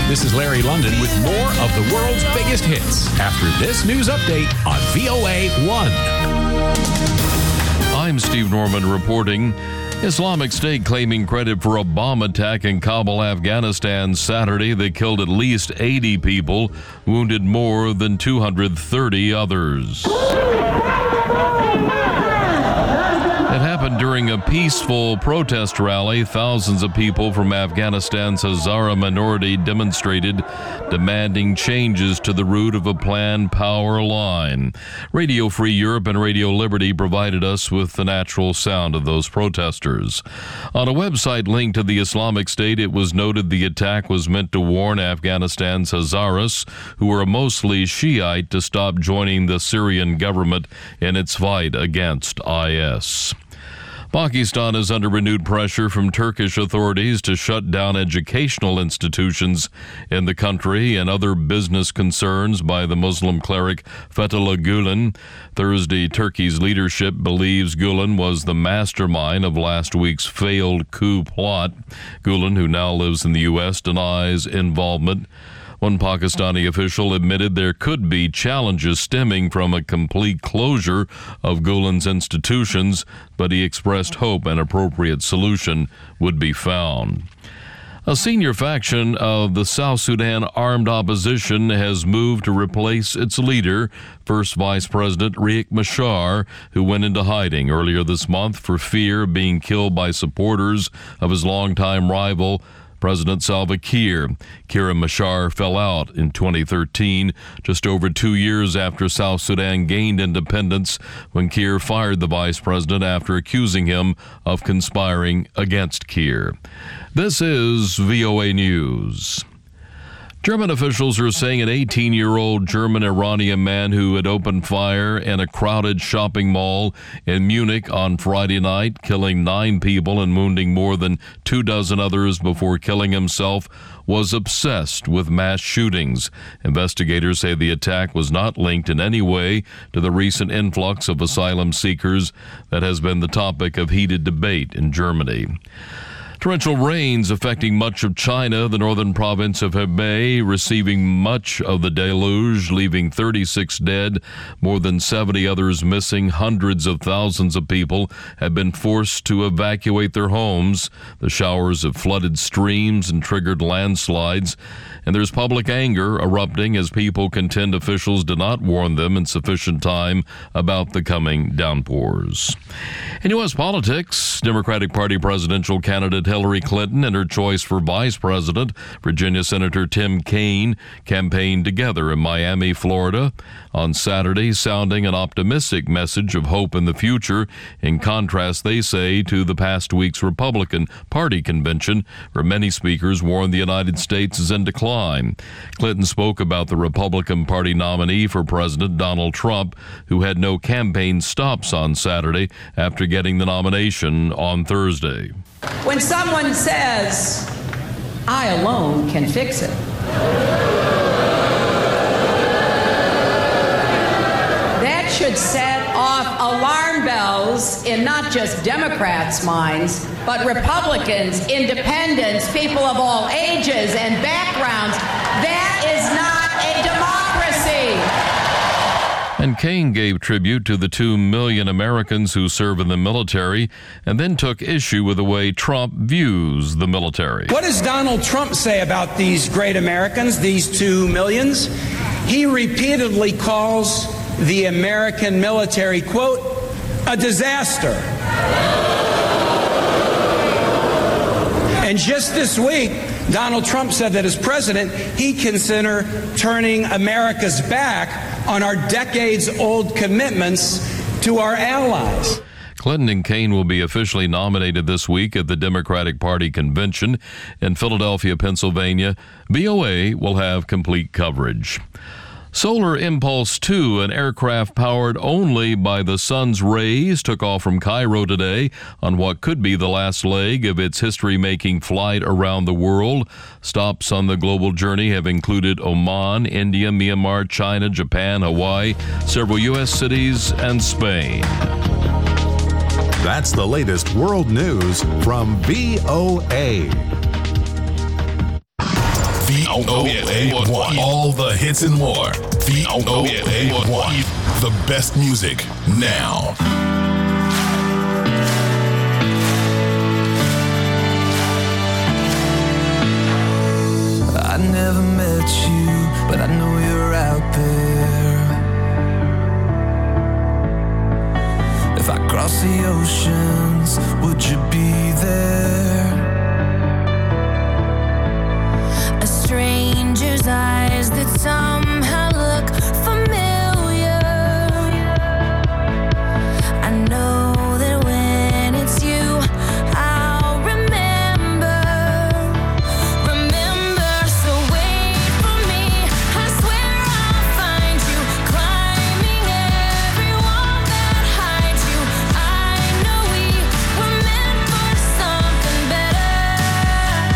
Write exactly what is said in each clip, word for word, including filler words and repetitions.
This is Larry London with more of the world's biggest hits after this news update on V O A one. I'm Steve Norman reporting. Islamic State claiming credit for a bomb attack in Kabul, Afghanistan Saturday that killed at least eighty people, wounded more than two hundred thirty others. It happened during a peaceful protest rally. Thousands of people from Afghanistan's Hazara minority demonstrated, demanding changes to the route of a planned power line. Radio Free Europe and Radio Liberty provided us with the natural sound of those protesters. On a website linked to the Islamic State, it was noted the attack was meant to warn Afghanistan's Hazaras, who are mostly Shiite, to stop joining the Syrian government in its fight against I S. Pakistan is under renewed pressure from Turkish authorities to shut down educational institutions in the country and other business concerns by the Muslim cleric Fethullah Gulen. Thursday, Turkey's leadership believes Gulen was the mastermind of last week's failed coup plot. Gulen, who now lives in the U S, denies involvement. One Pakistani official admitted there could be challenges stemming from a complete closure of Gulen's institutions, but he expressed hope an appropriate solution would be found. A senior faction of the South Sudan armed opposition has moved to replace its leader, First Vice President Riek Machar, who went into hiding earlier this month for fear of being killed by supporters of his longtime rival, President Salva Kiir. Kiir and Machar fell out in twenty thirteen, just over two years after South Sudan gained independence, when Kiir fired the vice president after accusing him of conspiring against Kiir. This is V O A News. German officials are saying an eighteen-year-old German-Iranian man who had opened fire in a crowded shopping mall in Munich on Friday night, killing nine people and wounding more than two dozen others before killing himself, was obsessed with mass shootings. Investigators say the attack was not linked in any way to the recent influx of asylum seekers that has been the topic of heated debate in Germany. Torrential rains affecting much of China, the northern province of Hebei receiving much of the deluge, leaving thirty-six dead, more than seventy others missing. Hundreds of thousands of people have been forced to evacuate their homes. The showers have flooded streams and triggered landslides, and there's public anger erupting as people contend officials did not warn them in sufficient time about the coming downpours. In U S politics, Democratic Party presidential candidate Hillary Clinton and her choice for vice president, Virginia Senator Tim Kaine, campaigned together in Miami, Florida, on Saturday, sounding an optimistic message of hope in the future, in contrast, they say, to the past week's Republican Party convention, where many speakers warned the United States is in decline. Clinton spoke about the Republican Party nominee for President, Donald Trump, who had no campaign stops on Saturday after getting the nomination on Thursday. When someone says, "I alone can fix it," that should set off alarm bells in not just Democrats' minds, but Republicans, independents, people of all ages and backgrounds. That is not a democracy. And Kaine gave tribute to the two million Americans who serve in the military and then took issue with the way Trump views the military. What does Donald Trump say about these great Americans, these two millions? He repeatedly calls the American military, quote, a disaster. And just this week, Donald Trump said that as president, he'd consider turning America's back on our decades-old commitments to our allies. Clinton and Kaine will be officially nominated this week at the Democratic Party convention in Philadelphia, Pennsylvania. V O A will have complete coverage. Solar Impulse two, an aircraft powered only by the sun's rays, took off from Cairo today on what could be the last leg of its history-making flight around the world. Stops on the global journey have included Oman, India, Myanmar, China, Japan, Hawaii, several U S cities, and Spain. That's the latest world news from V O A. V V O A one. All the hits and more. V O A one. The best music now. I never met you, but I know you're out there. If I cross the oceans, would you be there? A stranger's eyes that somehow look familiar. I know that when it's you, I'll remember. Remember, so wait for me. I swear I'll find you, climbing every wall that hides you. I know we were meant for something better.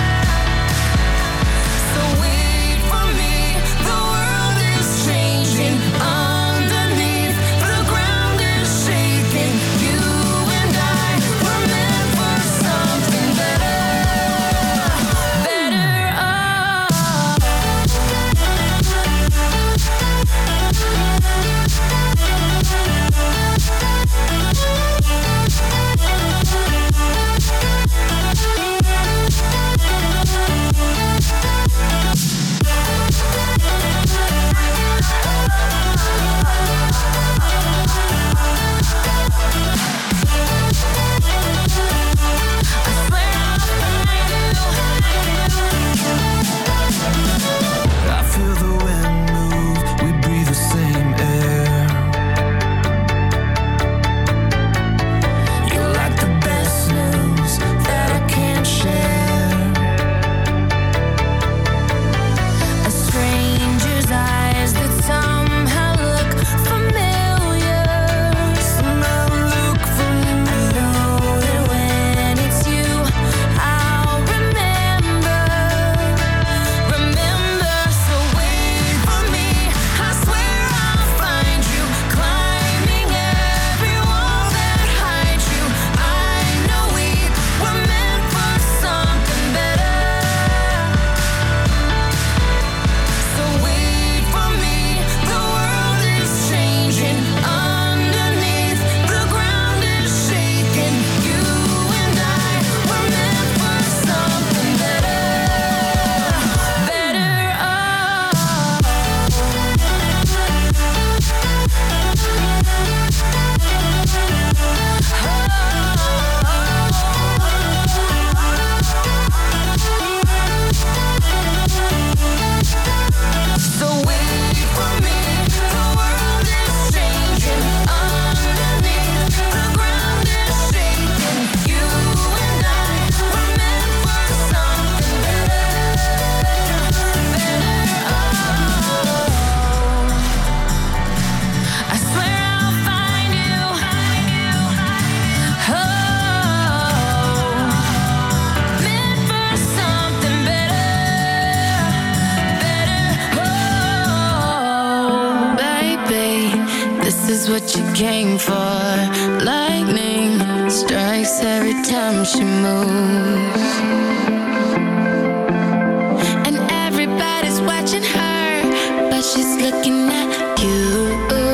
So wait for me. The world is changing underneath. The ground is shaking. You and I were meant for something better. Better off. I swear I'll find you. I feel the wind move, we breathe the same air. You're like the best news that I can't share. A stranger's eyes that somehow look familiar. Somehow look familiar. I know that when it's you, I'll remember. Remember, so wait for me. I swear I'll find you, climbing every wall that hides you. I know we were meant for something better. So wait for me. The world is changing underneath. The ground is shaking. You and I were meant for something better. Better off. So wait for me. The world is changing underneath. The ground is shaking. You and I were meant for something better. Better off. I swear I'll find you. Oh, meant for something better. Better. Oh, baby, this is what you came for. Lightning strikes every time she moves. And everybody's watching her, but she's looking at you.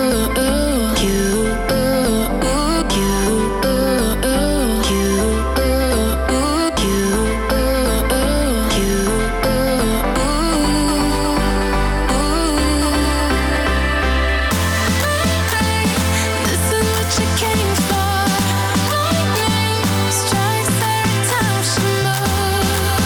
This is what you came for. Lightning strikes every time she moves.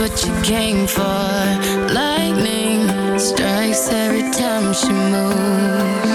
what you came for. Lightning strikes every time she moves.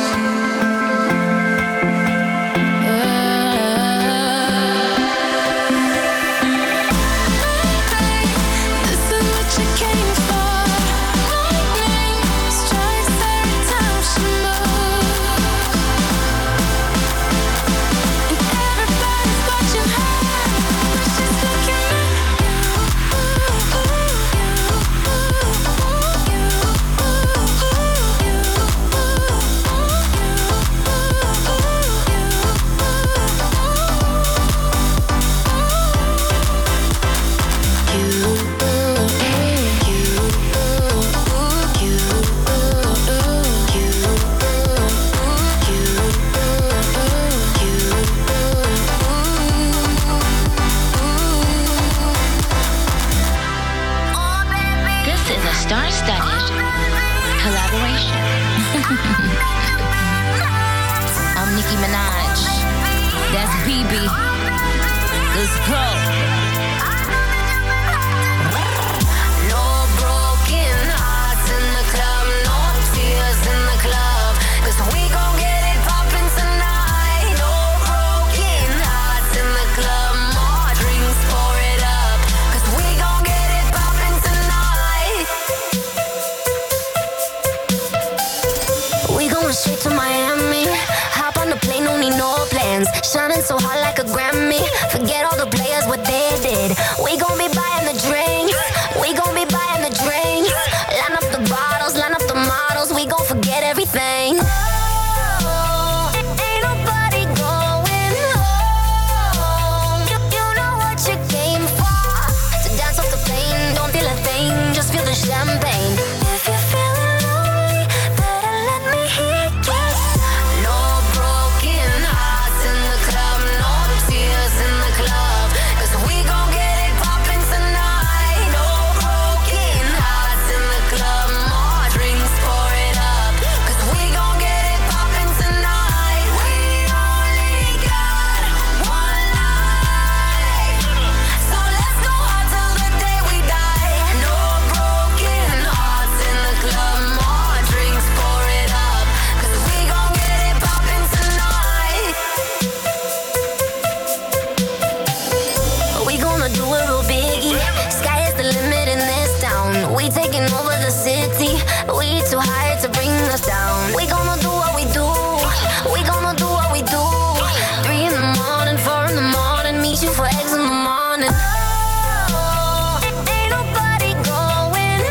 I'm Nicki Minaj. That's B B. Let's go. No broken hearts in the club, no tears in the club, 'cause we gon' get it poppin' tonight. No broken hearts in the club, more drinks, pour it up, 'cause we gon' get it poppin' tonight. We going straight to Miami. Hop on the plane, don't need no plans. Shining so hot like a Grammy. Forget all the players, what they did. We gon' be buying the drinks. We gon' be buying the drinks. Line up the bottles, line up the models. We gon' forget everything. Oh, ain't nobody going home. You, you know what you came for. To dance off the plane, don't feel a thing. Just feel the champagne. If you're feeling lonely, better let me hear you. No broken hearts in the club, no tears in the club, 'cause we gon' get it poppin' tonight. No broken hearts in the club, more drinks, pour it up, 'cause we gon' get it poppin' tonight. We only got one life, so let's go hard till the day we die. No broken hearts in the club, more drinks, pour it up, 'cause we gon' get it poppin' tonight. We gonna do it real biggie. Sky is the limit in this town. We taking over the city. We too high to bring us down. We gonna do what we do. We gonna do what we do. Three in the morning, four in the morning. Meet you for eggs in the morning. Oh, ain't nobody going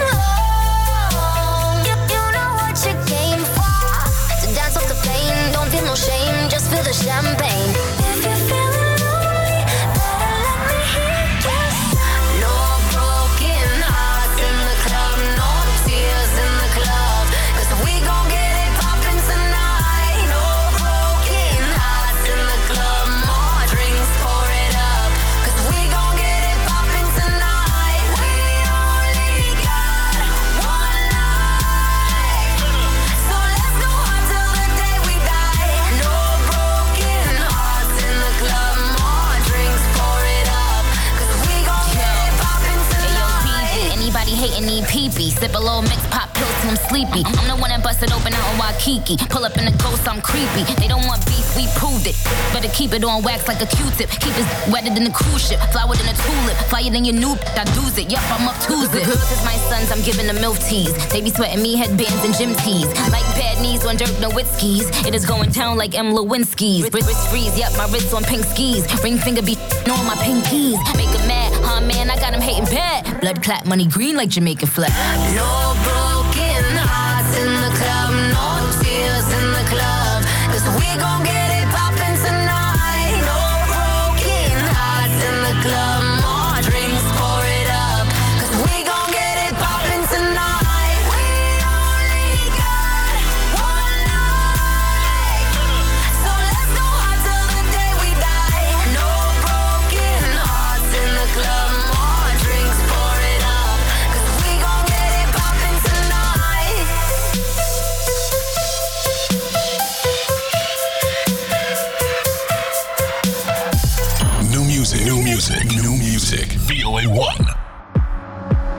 home. You, you know what you came for. To dance off the plane, don't feel no shame. Just feel the champagne. If you're feeling lonely, better let me hear you. No broken hearts in the club, no tears in the club, 'cause we gon' get it poppin' tonight. No broken hearts in the club, more drinks, pour it up, 'cause we gon' get it poppin' tonight. We only got one life, so let's go hard till the day we die. No broken hearts in the club, more drinks, pour it up, 'cause we gon' get it poppin' tonight. Anybody hating need pee-pee. Sip a little mix, pop pills till I'm sleepy. I'm the one that busted open out in Waikiki. Pull up in the ghost, I'm creepy. They don't want beef, we proved it. Better keep it on wax like a Q-tip. Keep it wetter than a cruise ship. Flower than a tulip. Flyer than your new, I do's it. Yup, I'm up Tuesday. Girls is my sons, I'm giving them milk teas. They be sweating me headbands and gym tees. Like bad knees on Dirk Nowitzki's. It is going down like M. Lewinsky's. Wrist, wrist freeze, yup, my wrist on pink skis. Ring finger be on my pinkies. Make 'em mad, huh man, I got 'em hating bad. Blood clap, money green like Jamaican flag. No broken hearts in the club, no tears in the club, 'cause we gon' get it poppin' tonight. No broken hearts in the club, more drinks, pour it up, 'cause we gon' get it poppin' tonight. We only got one life, so let's go hard till the day we die. No broken hearts in the club, more drinks, pour it up, 'cause we gon' get it poppin' tonight. New music, new music, new music. V O A one.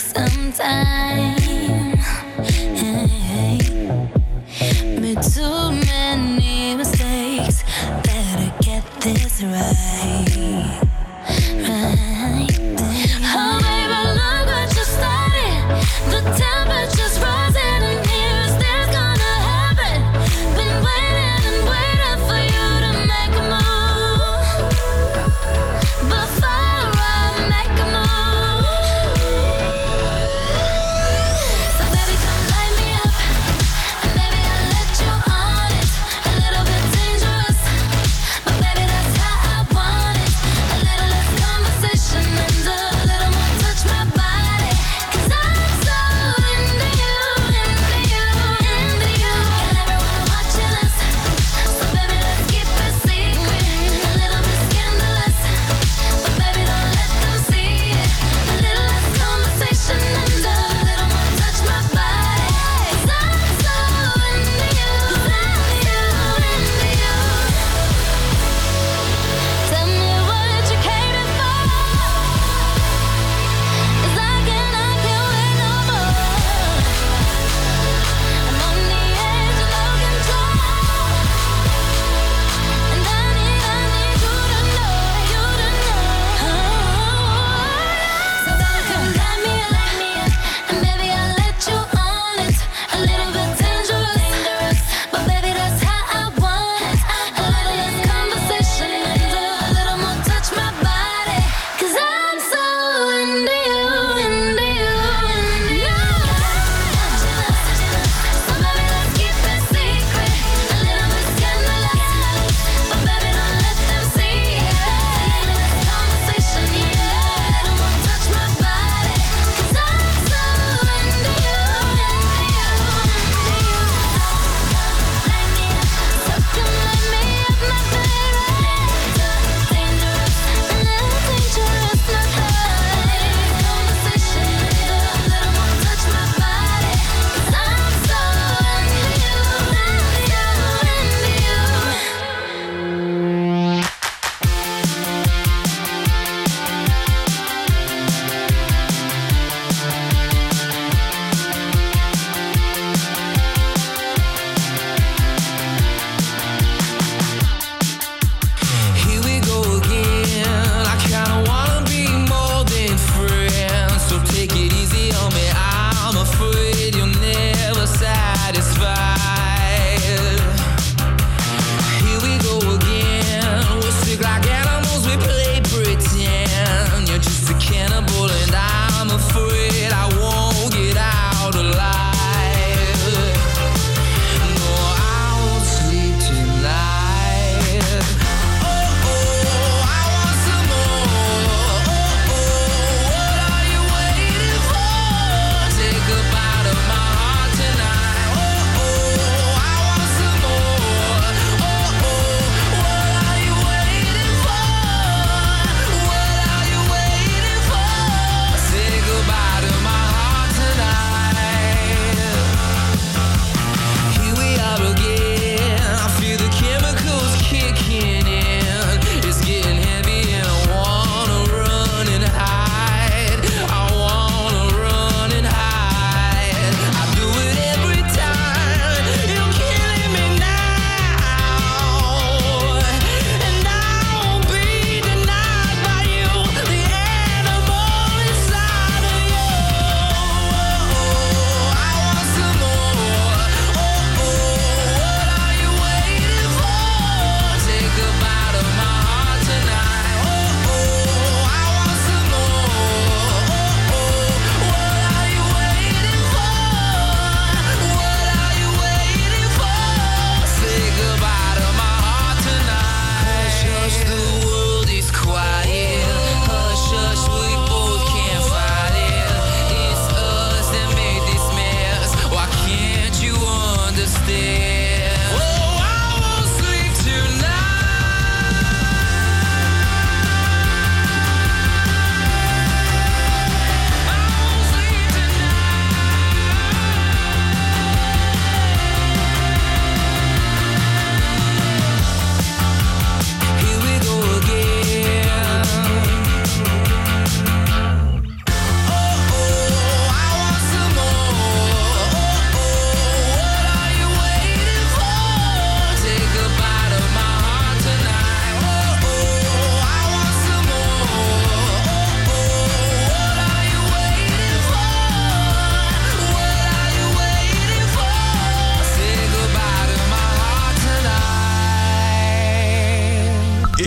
some time. Hey, made too many mistakes. Better get this right. Right. Oh, baby, look what you started. The temperature's rising, and here's this gonna happen. Been waiting and waiting for you to make a move. Before I make a move.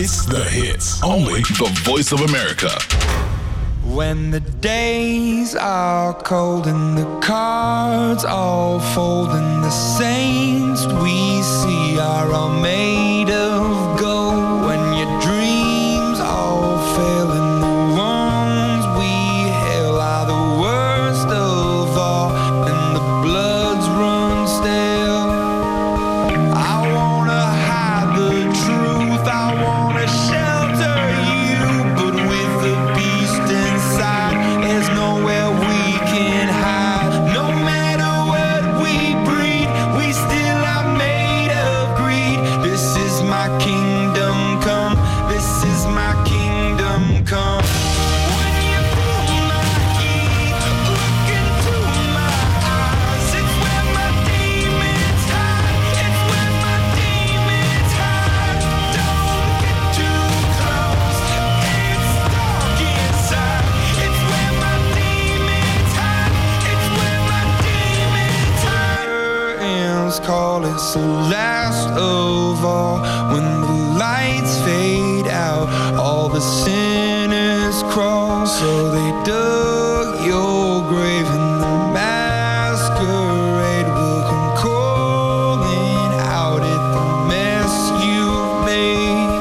hits, the hits. Only the Voice of America. When the days are cold and the cards all fold and the saints we see are all made of gold, when your dreams all fail and the ones we hail are the worst of all and the bloods run stale, I wanna hide the truth, I wanna shelter you, but with the beast inside, there's nowhere we can hide. No matter what we breed, we still are made of greed. This is my kingdom come, this is my kingdom come. When you pull my key, look into my eyes, it's where my demons hide, it's where my demons hide. Don't get too close, it's dark inside, it's where my demons hide, it's where my demons hide. Curtains call, it's the last of all. When the lights fade out, all the sinners crawl. So they dug your grave and the masquerade will come calling out at the mess you've made.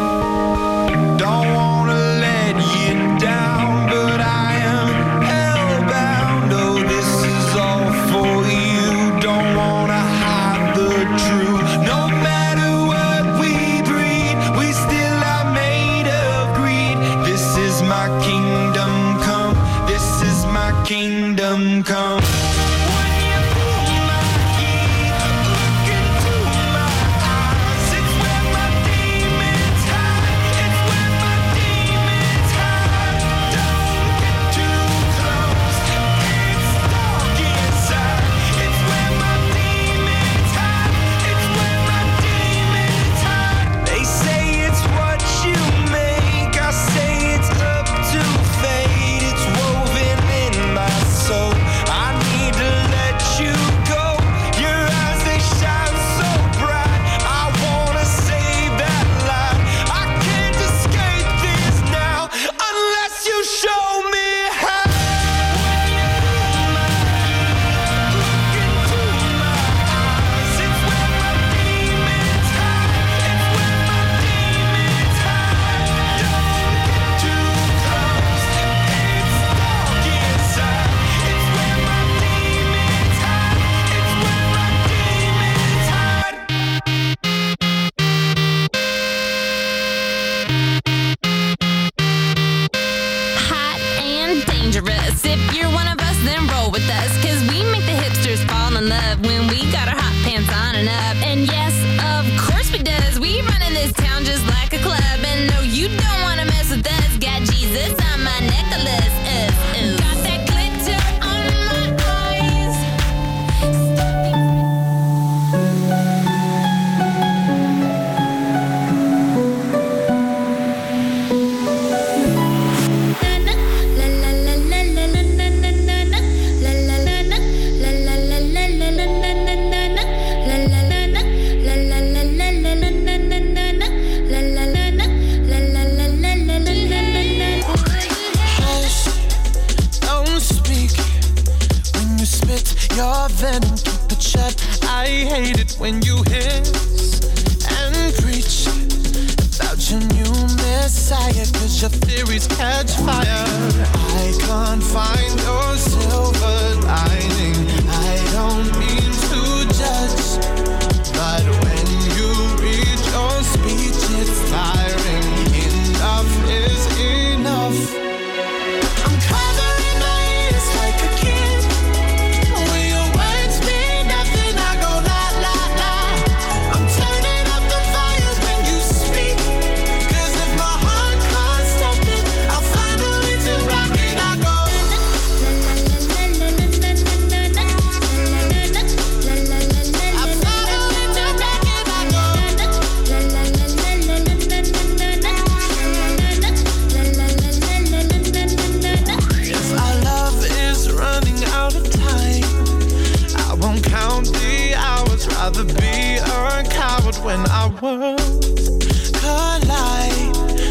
Don't wanna let you down, but I am hellbound. Oh, this is all for you. Don't wanna hide the truth. No matter what we breed, we still are made of greed. This is my kingdom come, this is my kingdom come. When you pull my key, look into my eyes, it's where my demons hide, it's where my demons hide. Don't get too close, it's dark inside, it's where my demons hide, it's where my demons hide. They say it's what you make, I say it's up to fate, it's woven in my soul. I need to let you go. Your eyes, they shine so bright. I wanna save that light. I can't escape this now unless you show me how. When you pull my key, look into my eyes, it's where my demons hide, it's where my demons hide. Don't get too close, it's dark inside, it's where my demons hide, it's where my demons hide. Hot and dangerous. If you're one of us, then roll with us. Cause we make the hipsters fall in love when we got our hot pants on and up. And yes, of course we does. We run in this town just like a club. And no, you don't wanna mess with us. Got Jesus on my necklace. Uh, uh. Got that glitter on my eyes. Hush, don't speak when you spit your venom, keep it shut. I hate it when you hiss and preach about your new messiah, cause your theories catch fire. I can't find your silver lining, I don't mean to judge, but when you read your speech it's tiring. Enough is enough. I'm covering my ears like a kid. When your words mean nothing, I go la la la. I'm turning up the fire when you speak. Cause if my heart can't stop it, I'll find a way to rock it. I go rather be a coward when our worlds collide.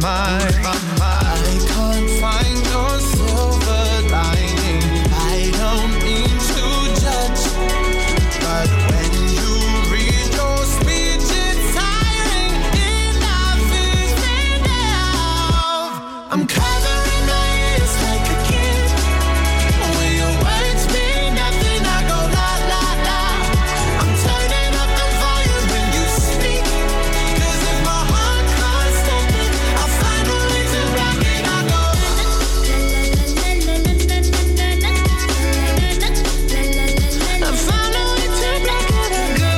mind. I can't find your silver lining. I don't mean to judge, but when you read your speech, it's tiring. Enough is enough. I'm covering my ears like a kid. When your words mean nothing, I go la la la. I'm turning up the volume when you speak. 'Cause if my heart can't stop it, I'll find a way to rock it. I go. I found a way to rock it. I go.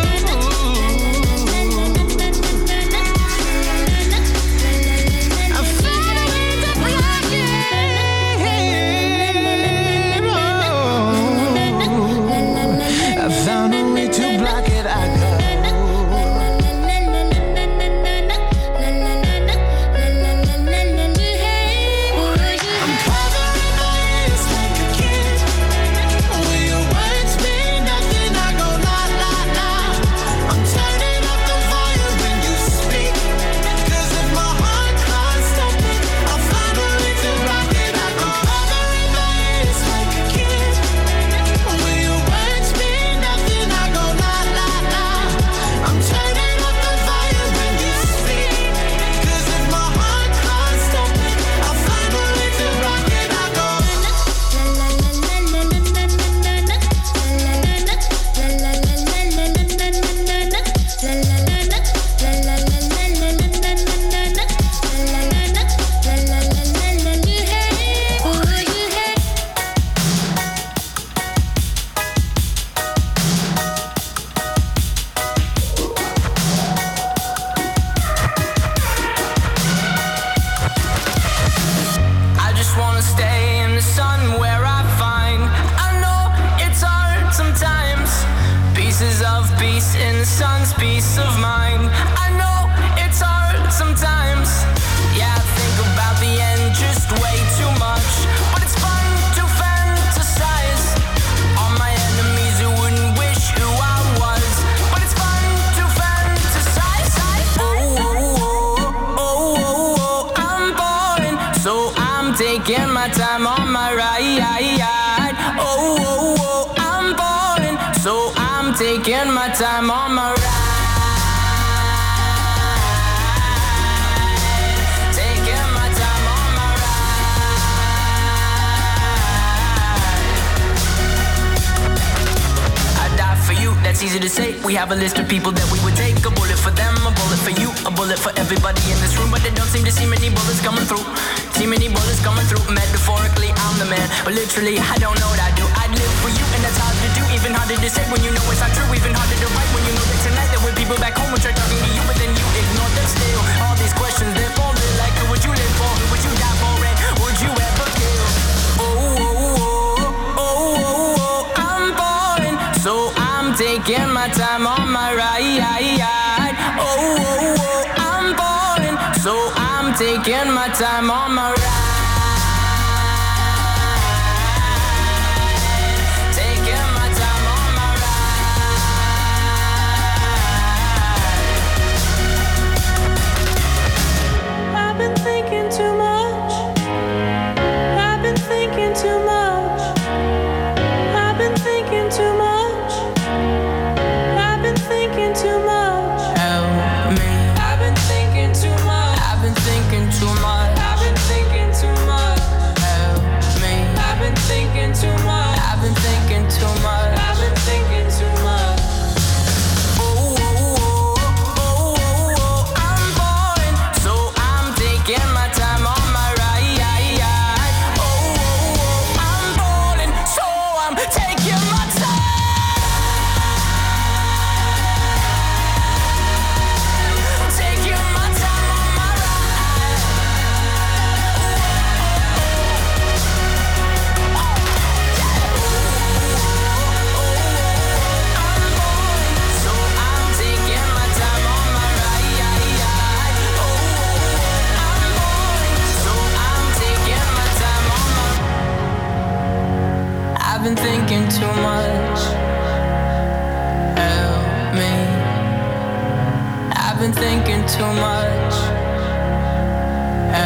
I found a way to rock it. I found a way to block it. I go. I'm covering my ears like a kid. When your words mean nothing, I go la la la. I'm turning up the volume when you speak. 'Cause if my heart can't stop it, I'll find a way to rock it. I go. I'm covering my ears like a kid. When your words mean nothing, I go la la la. I'm turning up the volume when you speak. 'Cause if my heart can't stop it, I'll find a way to rock it. I go. I just wanna stay in the sun where I find. I know it's hard sometimes. Pieces of peace in the sun's peace of mind. I know it's hard sometimes. Yeah, I think about the end just way too much. But it's fun to fantasize on my enemies who wouldn't wish who I was. But it's fun to fantasize. Oh, oh, oh, oh, oh, oh, I'm boring, so I'm taking my time on my ride. Oh, oh, oh, I'm boring, so I'm taking my time on my ride. Taking my time on my ride. I die for you, that's easy to say. We have a list of people that we would take. A bullet for them, a bullet for you, a bullet for everybody in this room. But they don't seem to see many bullets coming through. See many bullets coming through. Metaphorically, I'm the man, but literally, I don't know what I do. I'd live for you, and that's hard to do. Even harder to say when you know it's not true. Even harder to write when you know that tonight there were people back home who tried talking to you, but then you ignore them still. All these questions, they're falling like, who would you live for? Who would you die for? And would you ever kill? Oh, oh, oh, oh, oh, oh, I'm boring, so I'm taking my time on my ride. Oh, oh, oh, I'm boring, so I'm taking my time on my ride. Taking my time on my ride. I've been thinking too much. I've been thinking too much. I've been thinking too much. I've been thinking too much. Help me. I've been thinking too much. I've been thinking too much. I've been thinking too much. Help me. I've been thinking too much. I've been thinking too much. I've been thinking too much. Oh, oh, oh, oh, oh, oh, I'm boring, so I'm taking my time on my ride. Oh, oh, oh, I'm boring, so I'm taking my time. Taking my time on my ride. I've been thinking too much. Help me. I've been thinking too much.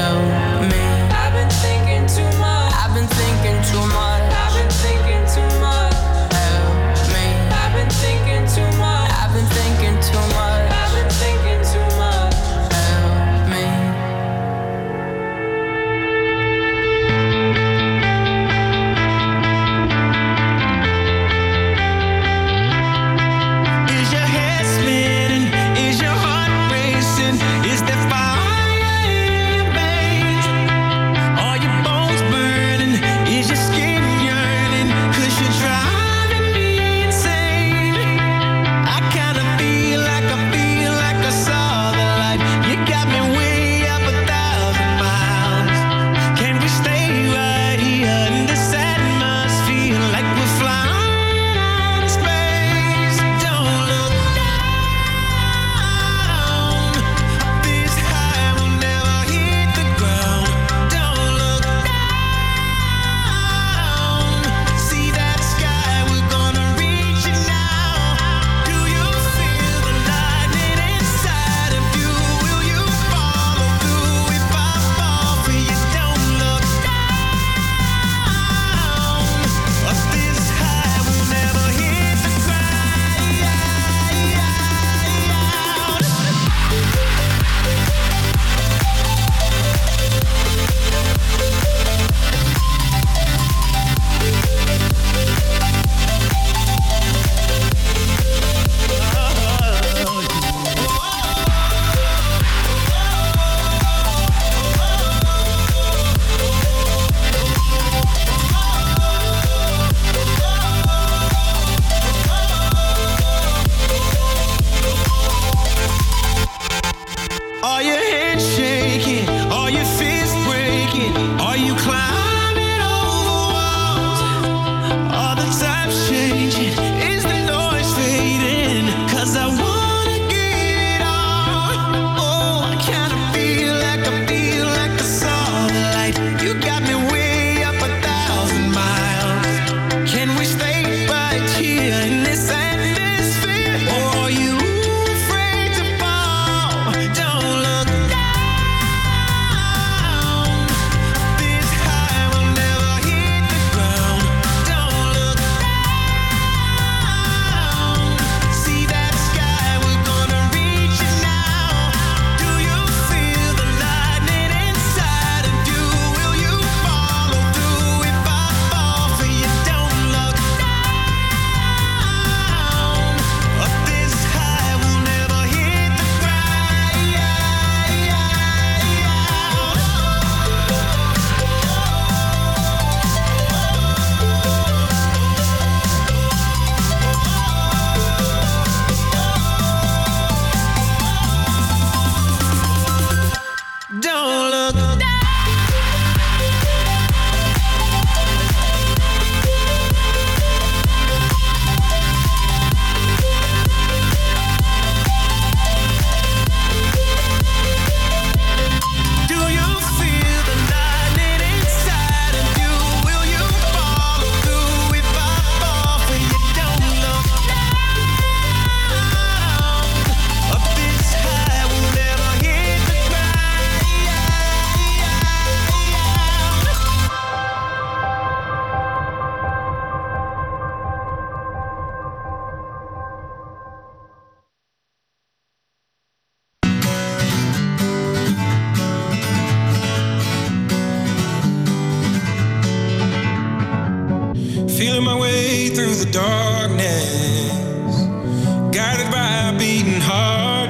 feeling my way through the darkness, guided by a beating heart.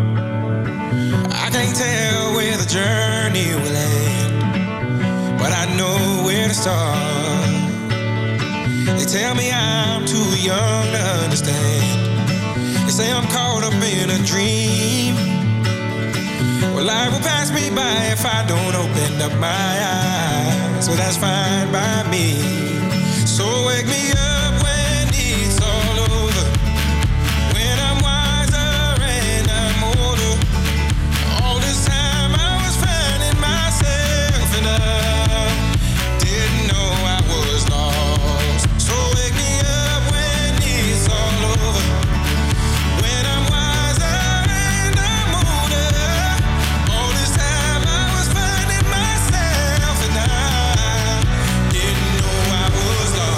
I can't tell where the journey will end, but I know where to start. They tell me I'm too young to understand. They say I'm caught up in a dream. Well, life will pass me by if I don't open up my eyes. So that's fine by me. So wake me up when it's all over, when I'm wiser and I'm older. All this time I was finding myself and I didn't know I was lost. So wake me up when it's all over, when I'm wiser and I'm older. All this time I was finding myself and I didn't know I was lost.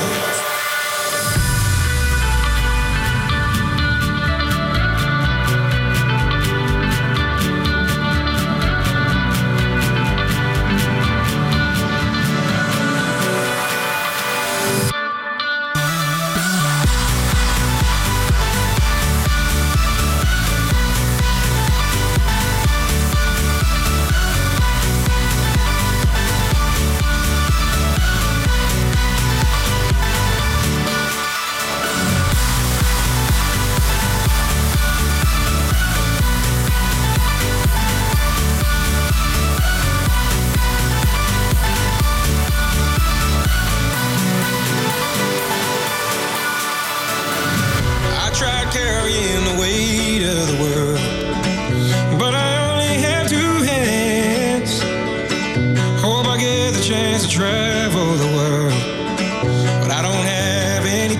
I tried carrying the weight of the world, but I only have two hands. Hope I get the chance to travel the world, but I don't have any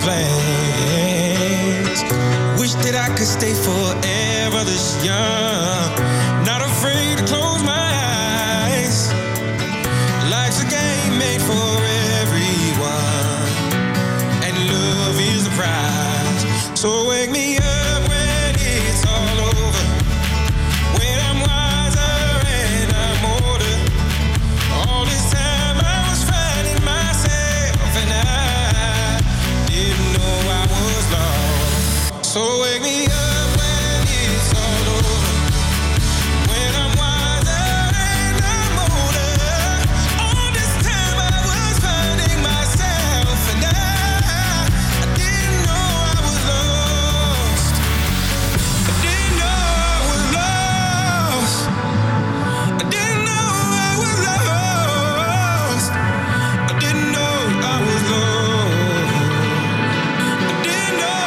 plans. Wish that I could stay forever this young, not afraid to close my eyes. Life's a game made for everyone, and love is the prize. So wake me up when it's all over, when I'm wiser and I'm older. All this time I was finding myself and I didn't know I was lost. So wake me up when it's all over, when I'm wiser and I'm older. All this time I was finding myself and I, I didn't know I was lost. I didn't know I was lost. I didn't know I was lost. I didn't know I was lost. I didn't know.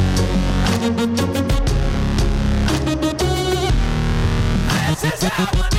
This is how I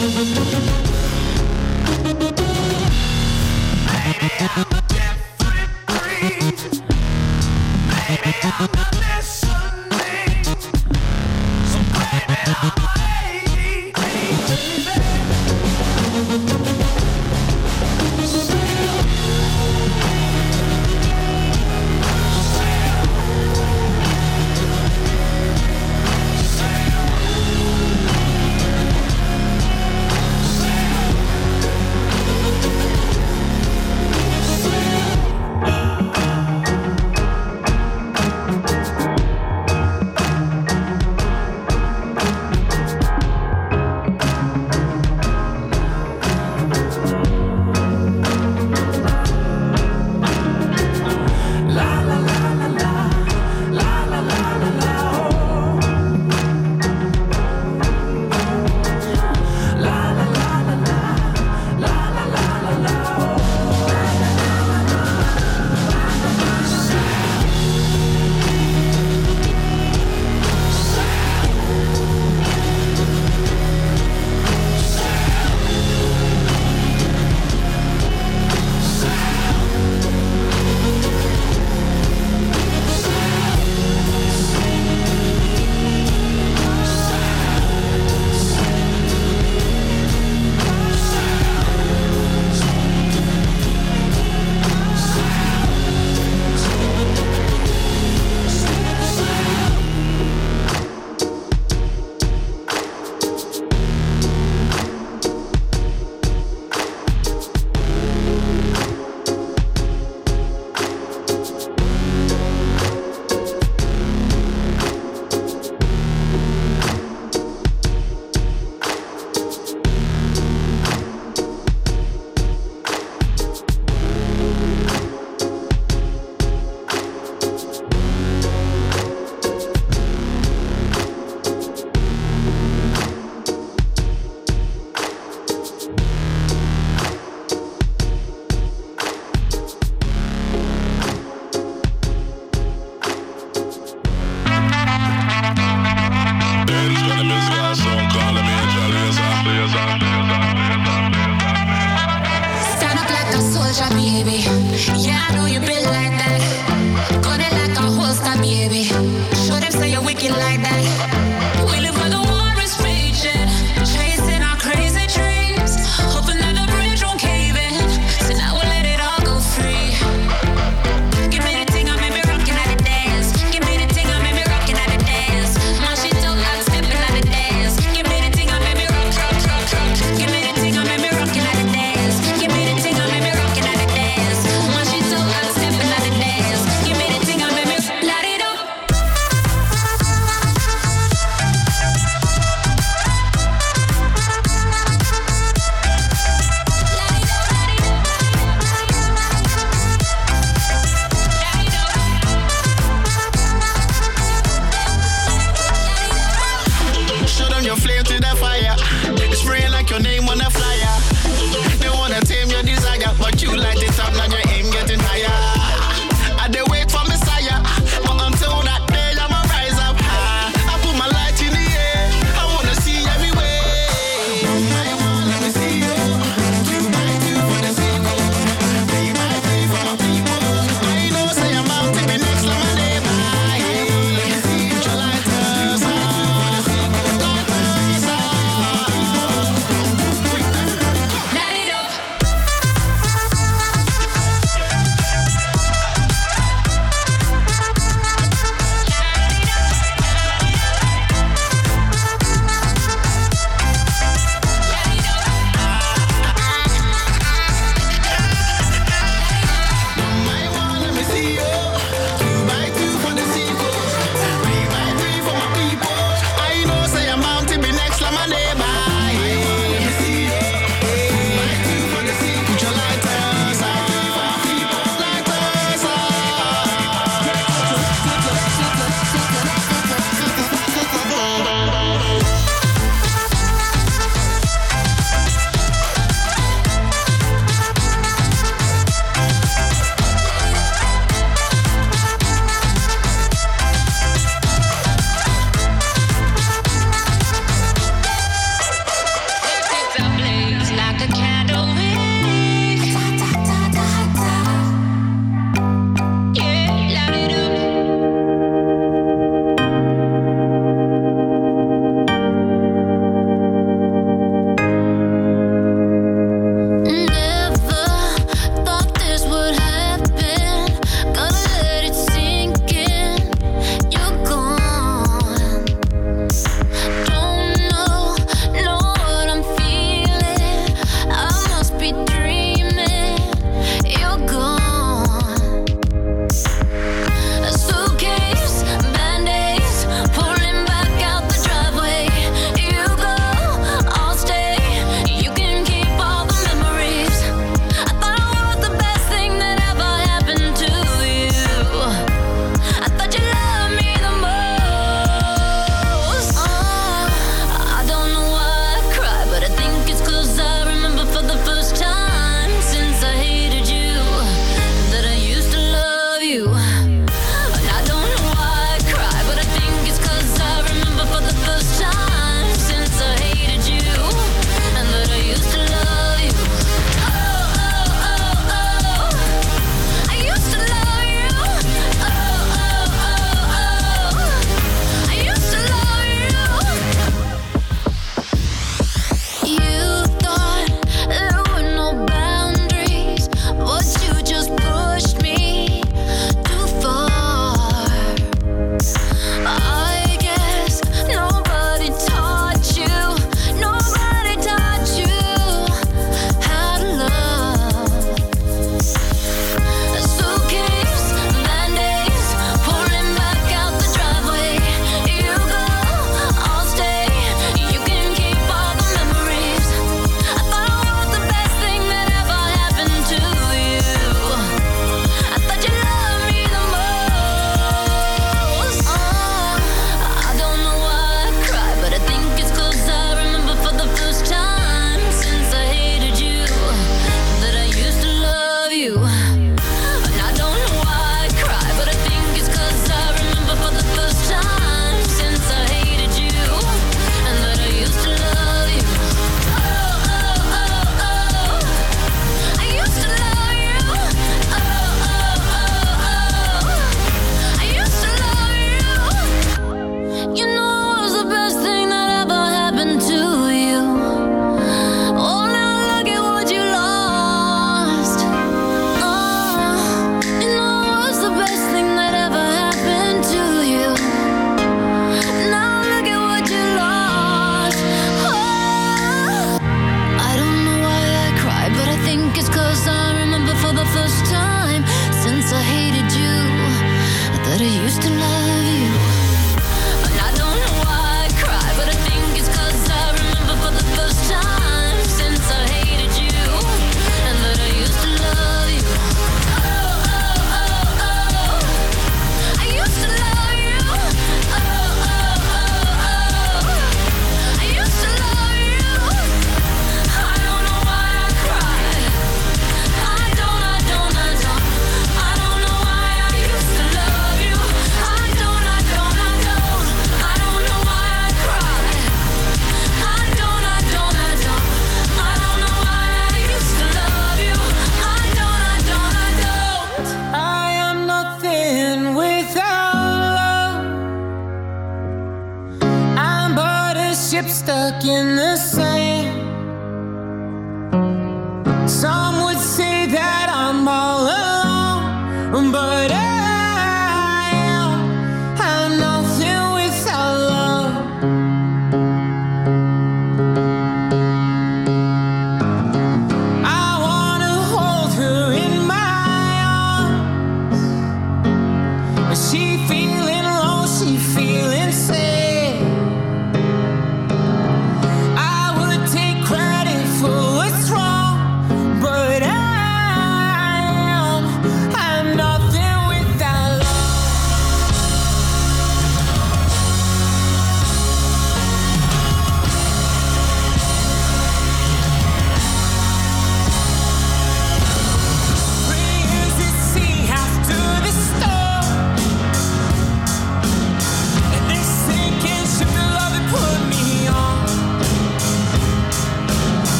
Stepping out the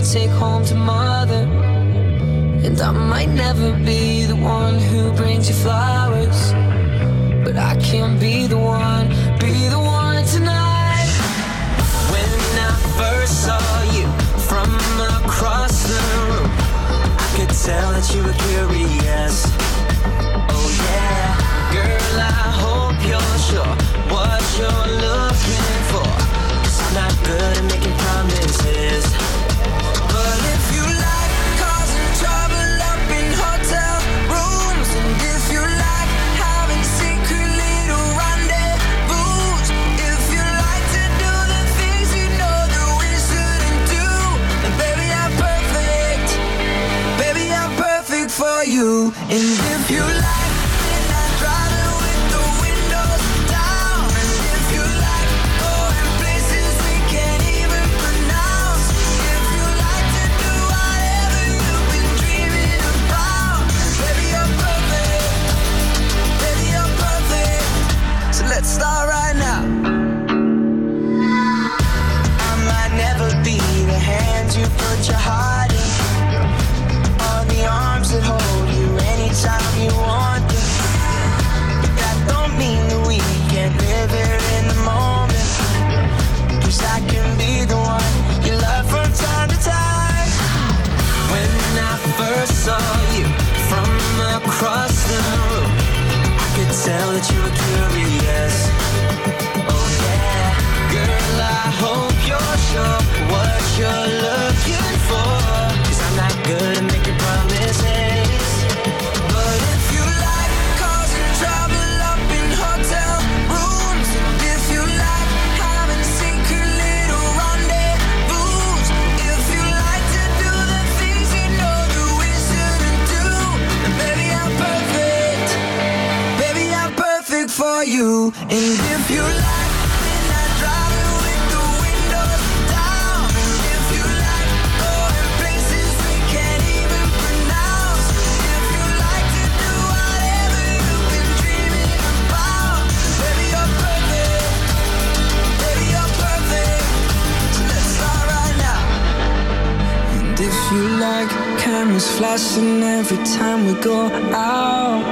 take home to mother. And I might never be the one who brings you flowers, but I can be the one, be the one tonight. When I first saw you from across the room, I could tell that you were curious. Oh yeah, girl, I hope you're sure what you're looking for, 'cause I'm not good at making promises. But if you like causing trouble up in hotel rooms, and if you like having secret little rendezvous, if you like to do the things you know that we shouldn't do, then baby, I'm perfect. Baby, I'm perfect for you. And if you like midnight driving with the windows down, and if you like going places we can't even pronounce, if you like to do whatever you've been dreaming about, baby, you're perfect. Baby, you're perfect. So let's start right now. I might never be the hand you put your heart in, or the arms that hold you anytime you want them. But that don't mean that we can't live here in the moment, 'cause I can be the one you love from time to time. When I first saw you from across the room, I could tell that you were curious. Oh yeah, girl, I hope you're sure what you're looking for, 'cause I'm not good at making promises. But if you like causing trouble up in hotel rooms, and if you like having secret little rendezvous, if you like to do the things you know that we shouldn't do, then baby, I'm perfect. Baby, I'm perfect for you. And if you like midnight driving with the windows down, and if you like going places we can't even pronounce, if you like to do whatever you've been dreaming about, baby, you're perfect. Baby, you're perfect. So let's start right now. And if you like cameras flashing every time we go out,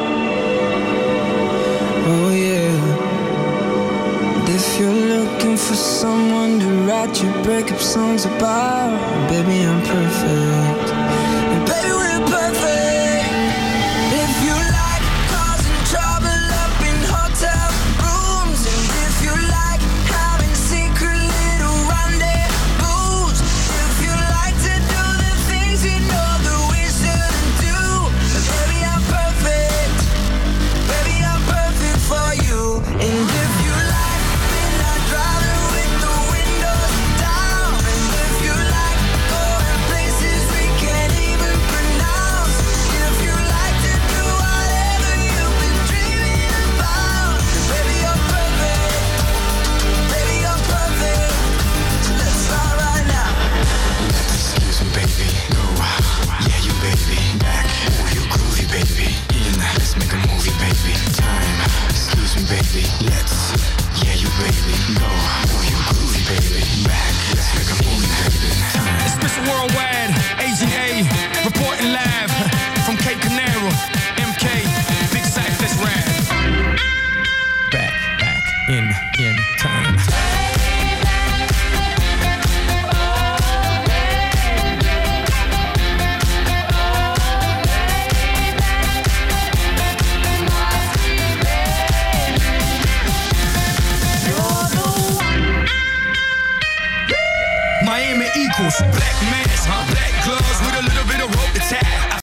oh yeah. And if you're looking for someone to write your breakup songs about, baby, I'm perfect.